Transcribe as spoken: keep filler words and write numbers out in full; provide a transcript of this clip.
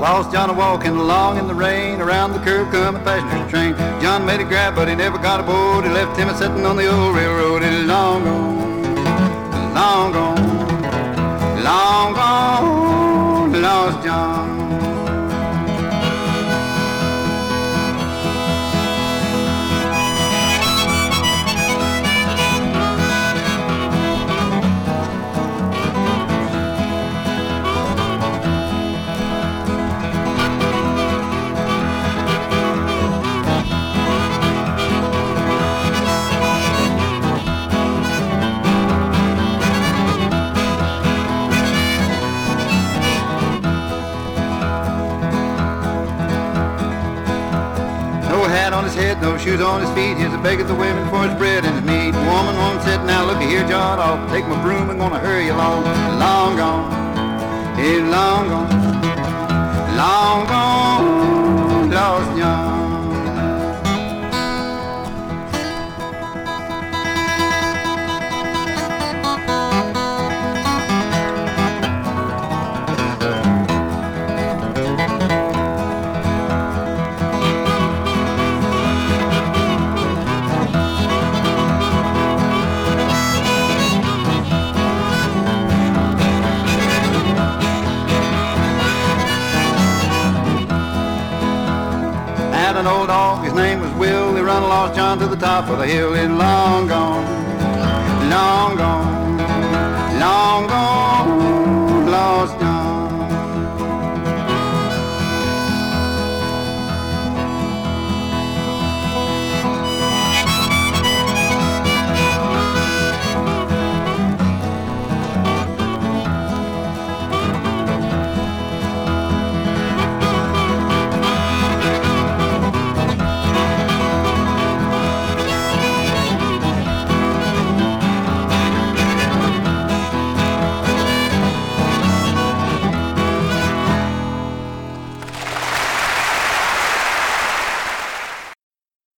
Lost John a walking along in the rain. Around the curve come a passenger train. John made a grab, but he never got aboard. He left him a sitting on the old railroad. He's long gone, long gone, long gone, lost John. On his head, no shoes on his feet. He's a begging the women for his bread and his meat. Woman, woman said, now look here, John, I'll take my broom and gonna hurry along. Long gone, he's long gone, long gone, lost John. An old dog, his name was Will. He run lost John to the top of the hill. He's long gone, long gone, long gone,